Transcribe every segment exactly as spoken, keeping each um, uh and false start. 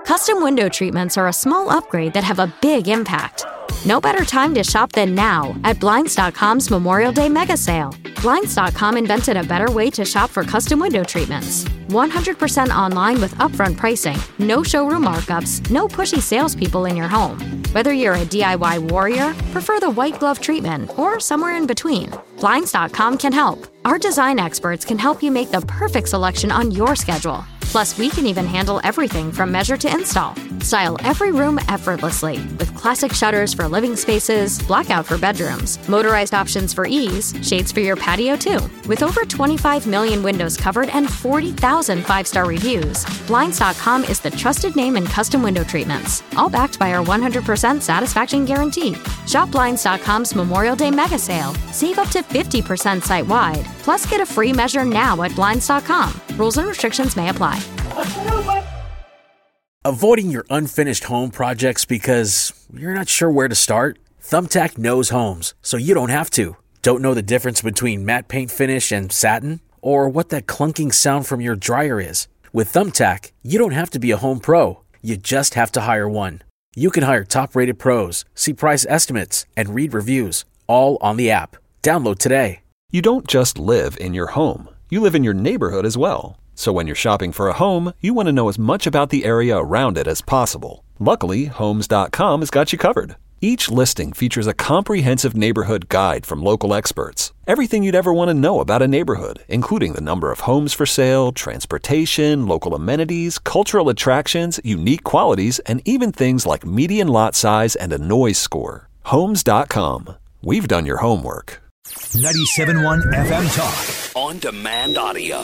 Custom window treatments are a small upgrade that have a big impact. No better time to shop than now at Blinds dot com's Memorial Day mega sale. Blinds dot com invented a better way to shop for custom window treatments. one hundred percent online with upfront pricing, no showroom markups, no pushy salespeople in your home. Whether you're a D I Y warrior, prefer the white glove treatment, or somewhere in between, Blinds dot com can help. Our design experts can help you make the perfect selection on your schedule. Plus, we can even handle everything from measure to install. Style every room effortlessly with classic shutters for living spaces, blackout for bedrooms, motorized options for ease, shades for your patio too. With over twenty-five million windows covered and forty thousand five-star reviews, Blinds dot com is the trusted name in custom window treatments, all backed by our one hundred percent satisfaction guarantee. Shop Blinds dot com's Memorial Day mega sale. Save up to fifty percent site-wide. Plus, get a free measure now at Blinds dot com. Rules and restrictions may apply. Avoiding your unfinished home projects because you're not sure where to start? Thumbtack knows homes, so you don't have to. Don't know the difference between matte paint finish and satin? Or what that clunking sound from your dryer is? With Thumbtack, you don't have to be a home pro. You just have to hire one. You can hire top-rated pros, see price estimates, and read reviews, all on the app. Download today. You don't just live in your home. You live in your neighborhood as well. So when you're shopping for a home, you want to know as much about the area around it as possible. Luckily, Homes dot com has got you covered. Each listing features a comprehensive neighborhood guide from local experts. Everything you'd ever want to know about a neighborhood, including the number of homes for sale, transportation, local amenities, cultural attractions, unique qualities, and even things like median lot size and a noise score. Homes dot com. We've done your homework. ninety-seven point one F M Talk. On demand audio.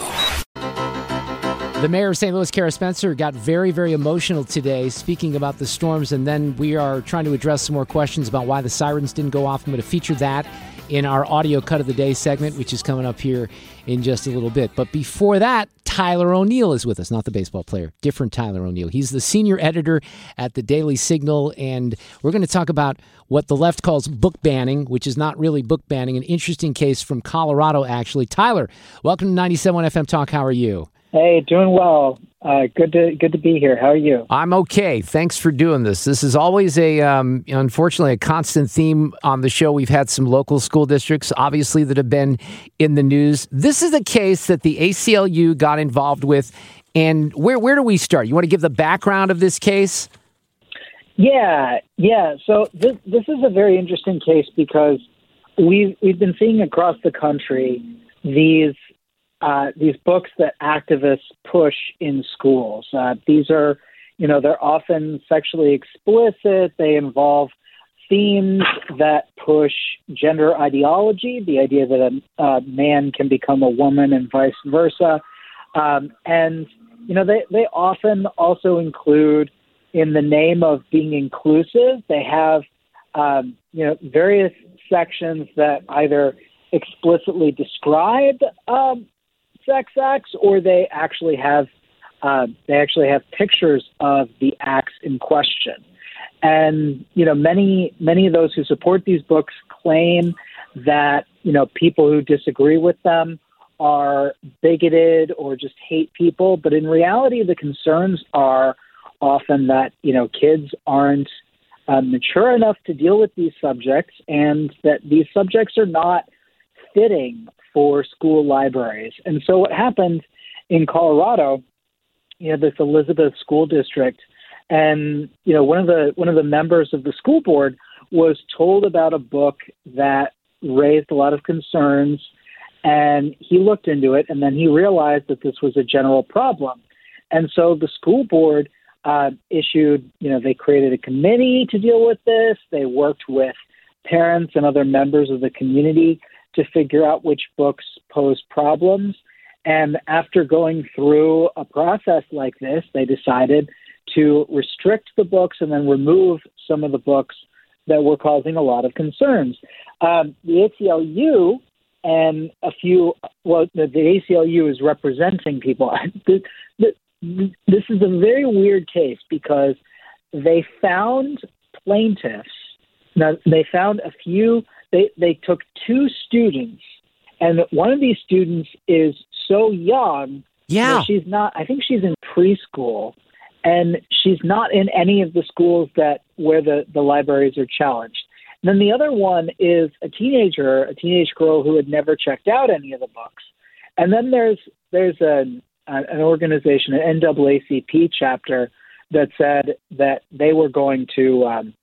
The mayor of Saint Louis, Kara Spencer, got very, very emotional today speaking about the storms, and then we are trying to address some more questions about why the sirens didn't go off. I'm going to feature that in our audio cut of the day segment, which is coming up here in just a little bit. But before that, Tyler O'Neill is with us, not the baseball player, different Tyler O'Neill. He's the senior editor at the Daily Signal, and we're going to talk about what the left calls book banning, which is not really book banning, an interesting case from Colorado, actually. Tyler, welcome to ninety-seven point one F M Talk. How are you? Hey, doing well. Uh, good to good to be here. How are you? I'm okay. Thanks for doing this. This is always a, um, unfortunately, a constant theme on the show. We've had some local school districts, obviously, that have been in the news. This is a case that the A C L U got involved with. And where where do we start? You want to give the background of this case? Yeah, yeah. So this this is a very interesting case because we've we've been seeing across the country these. Uh, these books that activists push in schools. Uh, these are, you know, they're often sexually explicit. They involve themes that push gender ideology, the idea that a, a man can become a woman and vice versa. Um, and, you know, they, they often also include, in the name of being inclusive, they have, um, you know, various sections that either explicitly describe um, sex acts, or they actually have uh, they actually have pictures of the acts in question. And you know, many many of those who support these books claim that you know people who disagree with them are bigoted or just hate people. But in reality, the concerns are often that you know kids aren't uh, mature enough to deal with these subjects, and that these subjects are not fitting for school libraries. And so what happened in Colorado, you know, this Elizabeth school district, and, you know, one of the one of the members of the school board was told about a book that raised a lot of concerns, and he looked into it, and then he realized that this was a general problem. And so the school board uh, issued, you know, they created a committee to deal with this. They worked with parents and other members of the community to figure out which books pose problems. And after going through a process like this, they decided to restrict the books and then remove some of the books that were causing a lot of concerns. Um, the A C L U and a few, well, the, the A C L U is representing people. this, this is a very weird case because they found plaintiffs. Now, they found a few They they took two students, and one of these students is so young. Yeah, you know, she's not. I think she's in preschool, and she's not in any of the schools that where the, the libraries are challenged. And then the other one is a teenager, a teenage girl who had never checked out any of the books. And then there's there's an, an organization, an N double A C P chapter, that said that they were going to, um,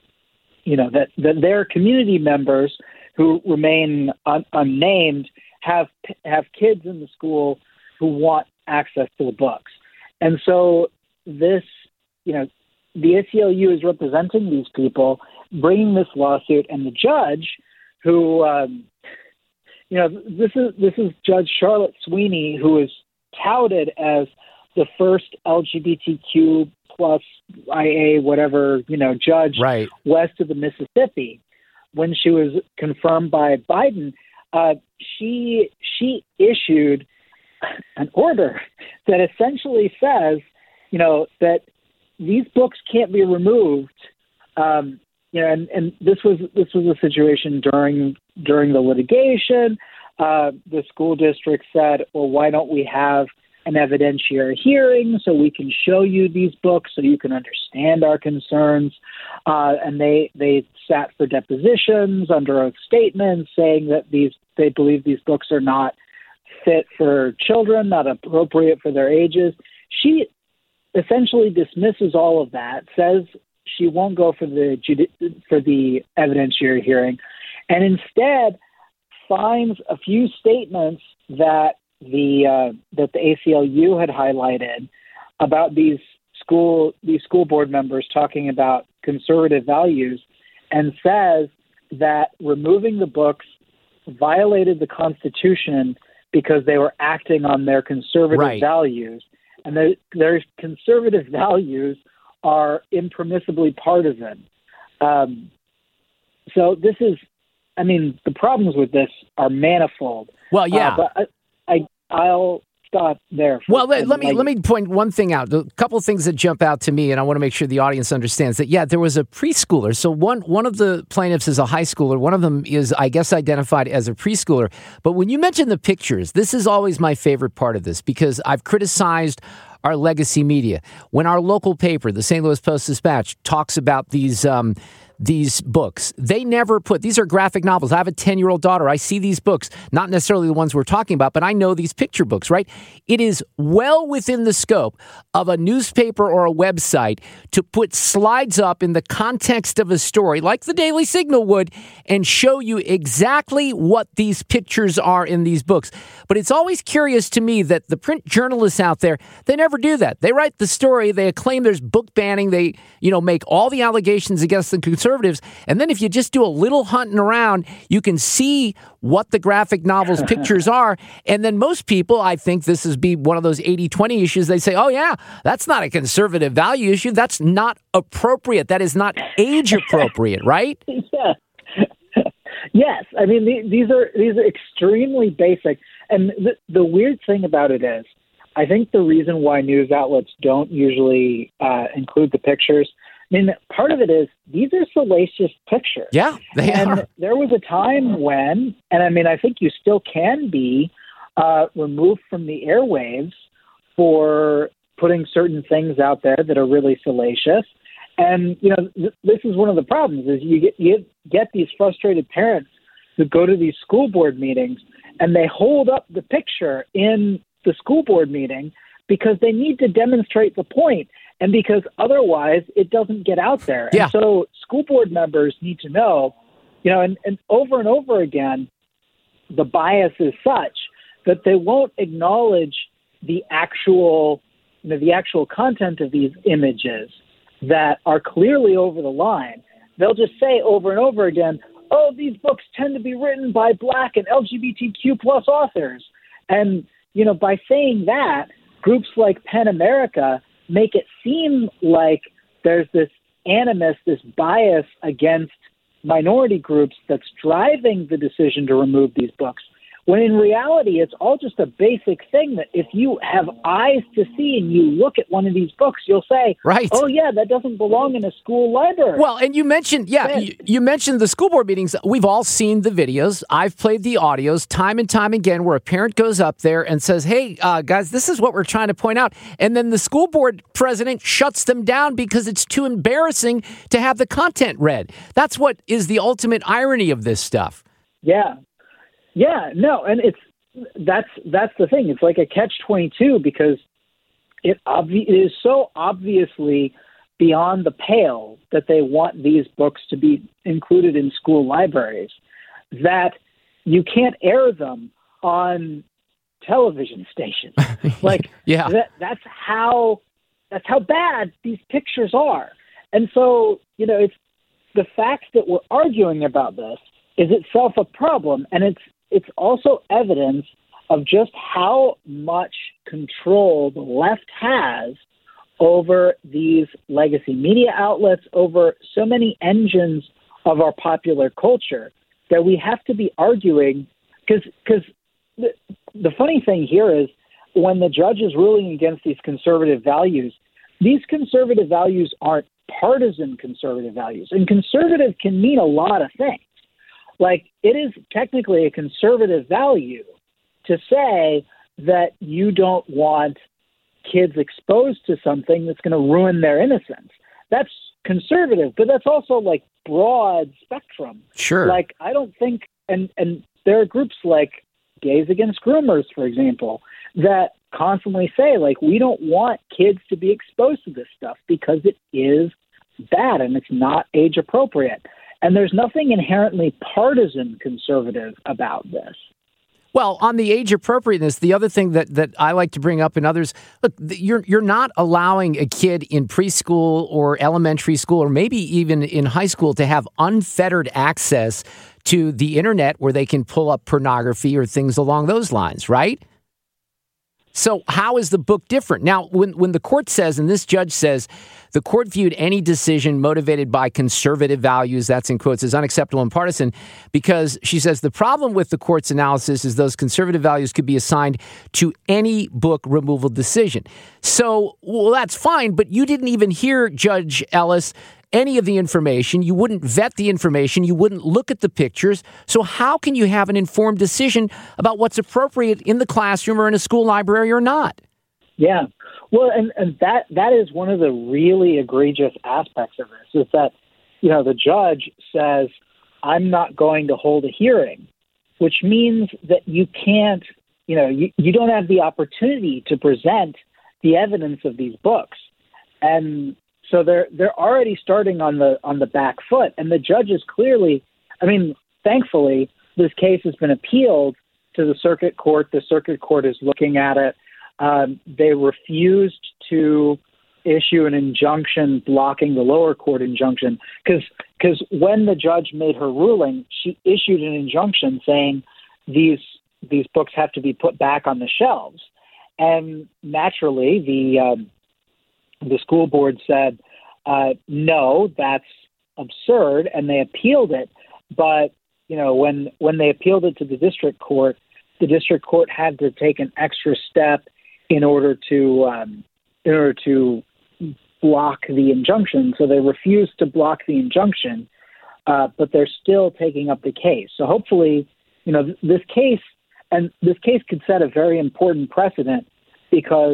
you know, that, that their community members who remain un- unnamed have have kids in the school who want access to the books. And so this, you know, the A C L U is representing these people, bringing this lawsuit, and the judge, who, um, you know, this is this is Judge Charlotte Sweeney, who is touted as the first L G B T Q plus I A whatever, you know, judge right. west of the Mississippi. When she was confirmed by Biden, uh, she she issued an order that essentially says, you know, that these books can't be removed. Um, you know, and, and this was this was a situation during during the litigation. Uh, the school district said, well, why don't we have an evidentiary hearing so we can show you these books so you can understand our concerns. Uh, and they they sat for depositions, under oath statements, saying that these they believe these books are not fit for children, not appropriate for their ages. She essentially dismisses all of that, says she won't go for the judi- for the evidentiary hearing, and instead finds a few statements that the uh, that the A C L U had highlighted about these school these school board members talking about conservative values, and says that removing the books violated the Constitution because they were acting on their conservative right. values, and their, their conservative values are impermissibly partisan. Um, so this is, I mean, the problems with this are manifold. Well, yeah. Uh, but I, I, I'll stop there. Well, let, let me let me point one thing out. A couple of things that jump out to me, and I want to make sure the audience understands that, yeah, there was a preschooler. So one one of the plaintiffs is a high schooler. One of them is, I guess, identified as a preschooler. But when you mention the pictures, this is always my favorite part of this, because I've criticized our legacy media. When our local paper, the Saint Louis Post-Dispatch, talks about these um, these books, they never put, these are graphic novels. I have a ten-year-old daughter. I see these books, not necessarily the ones we're talking about, but I know these picture books, right? It is well within the scope of a newspaper or a website to put slides up in the context of a story, like the Daily Signal would, and show you exactly what these pictures are in these books. But it's always curious to me that the print journalists out there, they never do that. They write the story, they claim there's book banning, they, you know, make all the allegations against the conservatives. And then if you just do a little hunting around, you can see what the graphic novel's pictures are. And then most people, I think this is be one of those eighty twenty issues. They say, oh, yeah, that's not a conservative value issue. That's not appropriate. That is not age appropriate, right? Yeah. Yes. I mean, the, these are these are extremely basic. And the, the weird thing about it is, I think the reason why news outlets don't usually uh, include the pictures, I mean, part of it is these are salacious pictures. Yeah, they and are. There was a time when, and I mean, I think you still can be uh, removed from the airwaves for putting certain things out there that are really salacious. And, you know, th- this is one of the problems is you get, you get these frustrated parents who go to these school board meetings and they hold up the picture in the school board meeting because they need to demonstrate the point. And because otherwise it doesn't get out there. Yeah. And so school board members need to know, you know, and, and over and over again, the bias is such that they won't acknowledge the actual, you know, the actual content of these images that are clearly over the line. They'll just say over and over again, oh, these books tend to be written by Black and L G B T Q plus authors. And, you know, by saying that, groups like PEN America make it seem like there's this animus, this bias against minority groups that's driving the decision to remove these books, When in reality, it's all just a basic thing that if you have eyes to see and you look at one of these books, you'll say, right. oh, yeah, that doesn't belong in a school library. Well, and you mentioned, yeah, you, you mentioned the school board meetings. We've all seen the videos. I've played the audios time and time again where a parent goes up there and says, hey, uh, guys, this is what we're trying to point out. And then the school board president shuts them down because it's too embarrassing to have the content read. That's what is the ultimate irony of this stuff. Yeah. Yeah, no, and it's that's that's the thing. It's like a catch twenty-two because it, obvi- it is so obviously beyond the pale that they want these books to be included in school libraries that you can't air them on television stations. Like yeah. that, that's how that's how bad these pictures are. And so, you know, it's the fact that we're arguing about this is itself a problem, and it's It's also evidence of just how much control the left has over these legacy media outlets, over so many engines of our popular culture, that we have to be arguing. Because because the, the funny thing here is when the judge is ruling against these conservative values, these conservative values aren't partisan conservative values. And conservative can mean a lot of things. Like, it is technically a conservative value to say that you don't want kids exposed to something that's going to ruin their innocence. That's conservative, but that's also, like, broad spectrum. Sure. Like, I don't think, and, and there are groups like Gays Against Groomers, for example, that constantly say, like, we don't want kids to be exposed to this stuff because it is bad and it's not age appropriate. And there's nothing inherently partisan conservative about this. Well, on the age appropriateness, the other thing that, that I like to bring up and others, look, you're you're not allowing a kid in preschool or elementary school or maybe even in high school to have unfettered access to the internet where they can pull up pornography or things along those lines, right? So how is the book different? Now, when, when the court says, and this judge says, the court viewed any decision motivated by conservative values, that's in quotes, as unacceptable and partisan, because she says the problem with the court's analysis is those conservative values could be assigned to any book removal decision. So, well, that's fine, but you didn't even hear, Judge Ellis, any of the information. You wouldn't vet the information. You wouldn't look at the pictures. So how can you have an informed decision about what's appropriate in the classroom or in a school library or not? Yeah. Well, and, and that that is one of the really egregious aspects of this is that, you know, the judge says, I'm not going to hold a hearing, which means that you can't, you know, you, you don't have the opportunity to present the evidence of these books. And so they're they're already starting on the on the back foot, and the judge is clearly, I mean, thankfully, this case has been appealed to the circuit court. The circuit court is looking at it. Um, they refused to issue an injunction blocking the lower court injunction because because when the judge made her ruling, she issued an injunction saying these these books have to be put back on the shelves, and naturally the um, The school board said, uh, no, that's absurd, and they appealed it. But, you know, when when they appealed it to the district court, the district court had to take an extra step in order to um, in order to block the injunction. So they refused to block the injunction, uh, but they're still taking up the case. So hopefully, you know, th- this case and this case could set a very important precedent because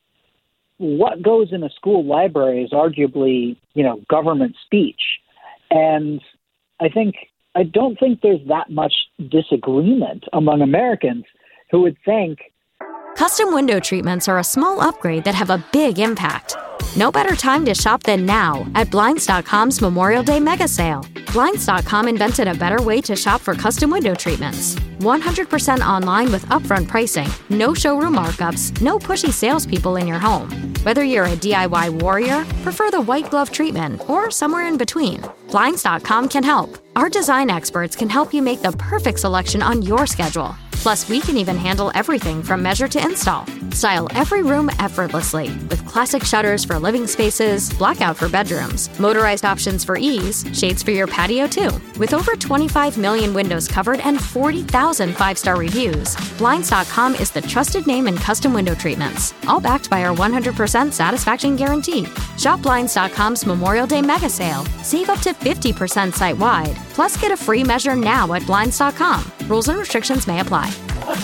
what goes in a school library is arguably, you know, government speech. And I think, I don't think there's that much disagreement among Americans who would think Custom window treatments are a small upgrade that have a big impact. No better time to shop than now at Blinds dot com's Memorial Day mega sale. Blinds dot com invented a better way to shop for custom window treatments. one hundred percent online with upfront pricing, no showroom markups, no pushy salespeople in your home. Whether you're a D I Y warrior, prefer the white glove treatment, or somewhere in between, Blinds dot com can help. Our design experts can help you make the perfect selection on your schedule. Plus, we can even handle everything from measure to install. Style every room effortlessly with classic shutters for living spaces, blackout for bedrooms, motorized options for ease, shades for your patio too. With over twenty-five million windows covered and forty thousand five-star reviews, Blinds dot com is the trusted name in custom window treatments, all backed by our one hundred percent satisfaction guarantee. Shop Blinds dot com's Memorial Day mega sale. Save up to fifty percent site-wide. Plus, get a free measure now at Blinds dot com. Rules and restrictions may apply.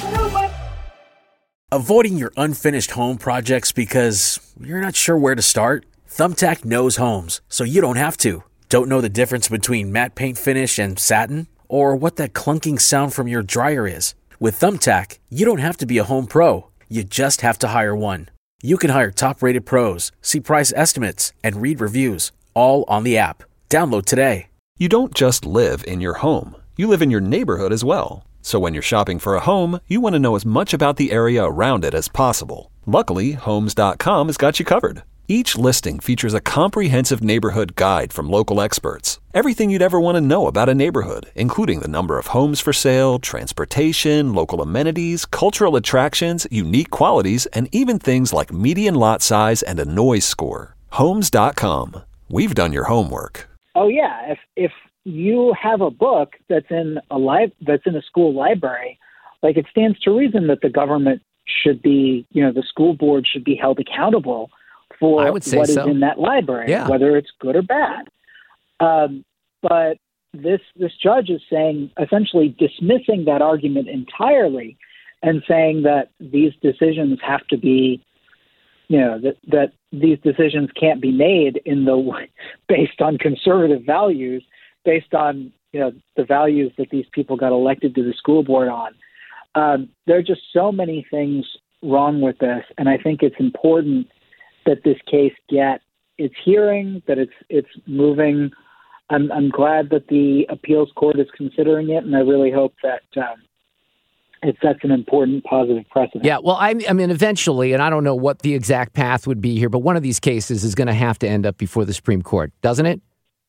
Avoiding your unfinished home projects because you're not sure where to start? Thumbtack knows homes, so you don't have to. Don't know the difference between matte paint finish and satin? Or what that clunking sound from your dryer is? With Thumbtack, you don't have to be a home pro. You just have to hire one. You can hire top-rated pros, see price estimates, and read reviews, all on the app. Download today. You don't just live in your home. You live in your neighborhood as well. So when you're shopping for a home, you want to know as much about the area around it as possible. Luckily, Homes dot com has got you covered. Each listing features a comprehensive neighborhood guide from local experts. Everything you'd ever want to know about a neighborhood, including the number of homes for sale, transportation, local amenities, cultural attractions, unique qualities, and even things like median lot size and a noise score. Homes dot com. We've done your homework. Oh yeah, if if you have a book that's in a li- that's in a school library, like it stands to reason that the government should be, you know, the school board should be held accountable for I would say what so. is in that library, Yeah. whether it's good or bad. Um, but this this judge is saying, essentially dismissing that argument entirely and saying that these decisions have to be, you know, that, that these decisions can't be made in the based on conservative values, based on, you know, the values that these people got elected to the school board on. Um, there are just so many things wrong with this, and I think it's important that this case get its hearing, that it's it's moving. I'm, I'm glad that the appeals court is considering it, and I really hope that um, it sets an important positive precedent. Yeah, well, I, I mean, eventually, and I don't know what the exact path would be here, but one of these cases is going to have to end up before the Supreme Court, doesn't it?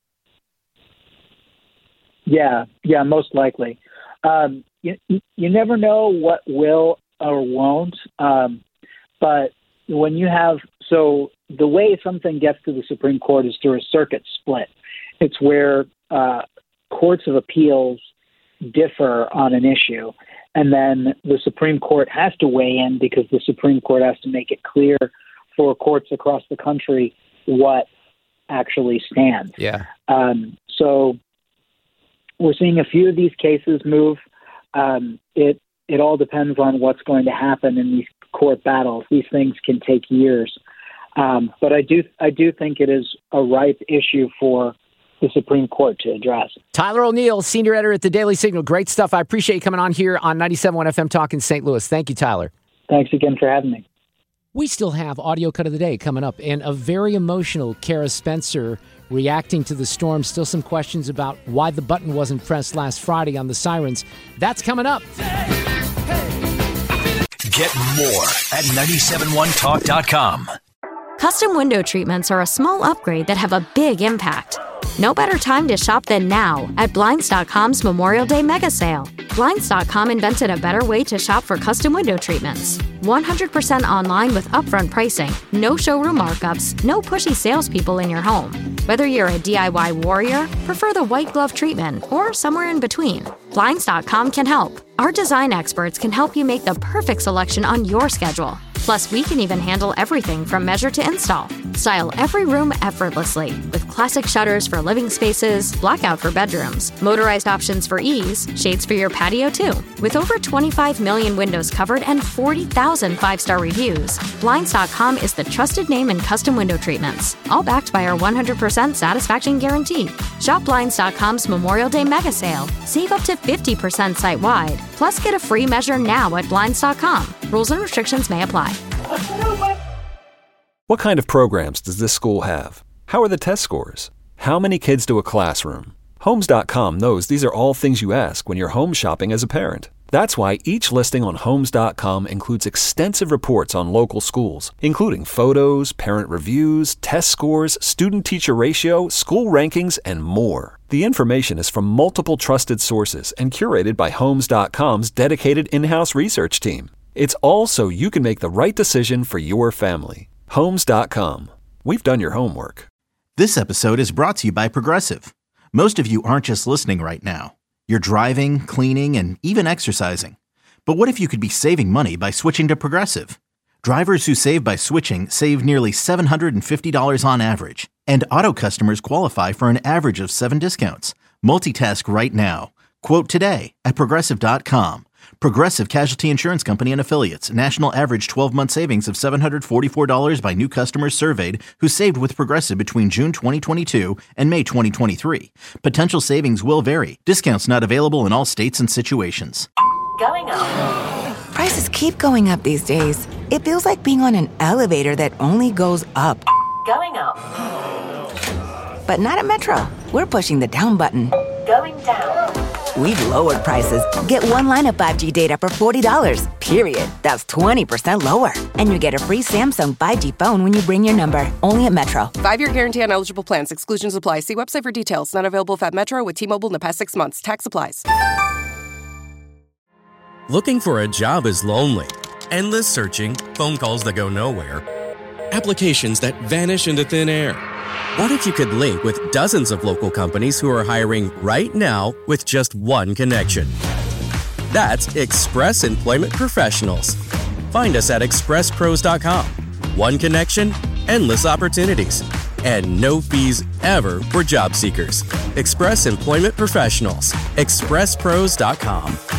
Yeah, yeah, most likely. Um, you, you never know what will or won't, um, but when you have, so the way something gets to the Supreme Court is through a circuit split. It's where uh, courts of appeals differ on an issue, and then the Supreme Court has to weigh in because the Supreme Court has to make it clear for courts across the country what actually stands. Yeah. Um, so we're seeing a few of these cases move. Um, it it all depends on what's going to happen in these court battles. These things can take years, um, but I do I do think it is a ripe issue for the Supreme Court to address. Tyler O'Neill, senior editor at the Daily Signal. Great stuff. I appreciate you coming on here on ninety-seven point one F M Talk in Saint Louis. Thank you, Tyler. Thanks again for having me. We still have Audio Cut of the Day coming up, and a very emotional Kara Spencer reacting to the storm. Still some questions about why the button wasn't pressed last Friday on the sirens. That's coming up. Get more at nine seven one talk dot com. Custom window treatments are a small upgrade that have a big impact. No better time to shop than now at Blinds dot com's Memorial Day mega sale. Blinds dot com invented a better way to shop for custom window treatments. one hundred percent online with upfront pricing, no showroom markups, no pushy salespeople in your home. Whether you're a D I Y warrior, prefer the white glove treatment, or somewhere in between, Blinds dot com can help. Our design experts can help you make the perfect selection on your schedule. Plus, we can even handle everything from measure to install. Style every room effortlessly with classic shutters for living spaces, blackout for bedrooms, motorized options for ease, shades for your patio too. With over twenty-five million windows covered and forty thousand five-star reviews, Blinds dot com is the trusted name in custom window treatments, all backed by our one hundred percent satisfaction guarantee. Shop Blinds dot com's Memorial Day mega sale. Save up to fifty percent site-wide. Plus, get a free measure now at Blinds dot com. Rules and restrictions may apply. What kind of programs does this school have? How are the test scores? How many kids to a classroom? Homes dot com knows these are all things you ask when you're home shopping as a parent. That's why each listing on Homes dot com includes extensive reports on local schools, including photos, parent reviews, test scores, student-teacher ratio, school rankings, and more. The information is from multiple trusted sources and curated by Homes dot com's dedicated in-house research team. It's all so you can make the right decision for your family. Homes dot com. We've done your homework. This episode is brought to you by Progressive. Most of you aren't just listening right now. You're driving, cleaning, and even exercising. But what if you could be saving money by switching to Progressive? Drivers who save by switching save nearly seven hundred fifty dollars on average. And auto customers qualify for an average of seven discounts. Multitask right now. Quote today at Progressive dot com. Progressive Casualty Insurance Company and Affiliates. National average twelve-month savings of seven hundred forty-four dollars by new customers surveyed who saved with Progressive between June twenty twenty-two and May twenty twenty-three. Potential savings will vary. Discounts not available in all states and situations. Going up. Prices keep going up these days. It feels like being on an elevator that only goes up. Going up. But not at Metro. We're pushing the down button. Going down. We've lowered prices. Get one line of five G data for forty dollars, period. That's twenty percent lower. And you get a free Samsung five G phone when you bring your number. Only at Metro. Five-year guarantee on eligible plans. Exclusions apply. See website for details. Not available at Metro with T-Mobile in the past six months. Tax applies. Looking for a job is lonely. Endless searching, phone calls that go nowhere, applications that vanish into thin air. What if you could link with dozens of local companies who are hiring right now with just one connection? That's Express Employment Professionals. Find us at express pros dot com. One connection, endless opportunities, and no fees ever for job seekers. Express Employment Professionals. express pros dot com.